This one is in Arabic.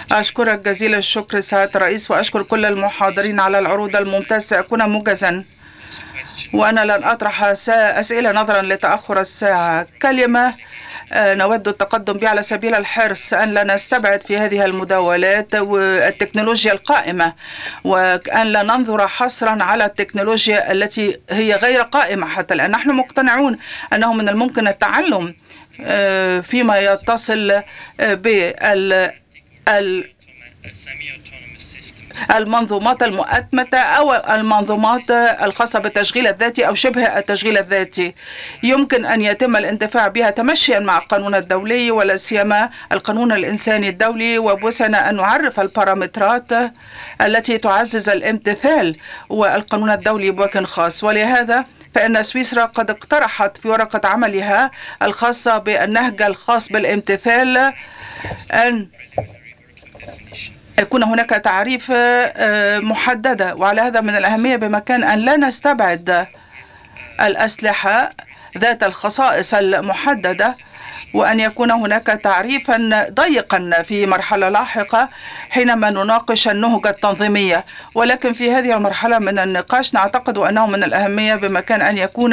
أشكرك جزيل الشكر سعادة الرئيس، وأشكر كل المحاضرين على العروض الممتازة. سأكون موجزا وأنا لن أطرح أسئلة نظرا لتأخر الساعة. كلمة نود التقدم بها على سبيل الحرص أن لا نستبعد في هذه المداولات والتكنولوجيا القائمة، وأن لا ننظر حصرا على التكنولوجيا التي هي غير قائمة حتى الآن. نحن مقتنعون أنه من الممكن التعلم فيما يتصل بال المنظومات المؤتمتة أو المنظومات الخاصة بالتشغيل الذاتي أو شبه التشغيل الذاتي. يمكن أن يتم الانتفاع بها تمشيا مع القانون الدولي ولا سيما القانون الإنساني الدولي، وبوسنا أن نعرف البارامترات التي تعزز الامتثال والقانون الدولي بوجه خاص. ولهذا فإن سويسرا قد اقترحت في ورقة عملها الخاصة بالنهج الخاص بالامتثال أن يكون هناك تعريف محددة، وعلى هذا من الأهمية بمكان أن لا نستبعد الأسلحة ذات الخصائص المحددة، وأن يكون هناك تعريفا ضيقا في مرحلة لاحقة حينما نناقش النهج التنظيمية. ولكن في هذه المرحلة من النقاش نعتقد أنه من الأهمية بمكان أن يكون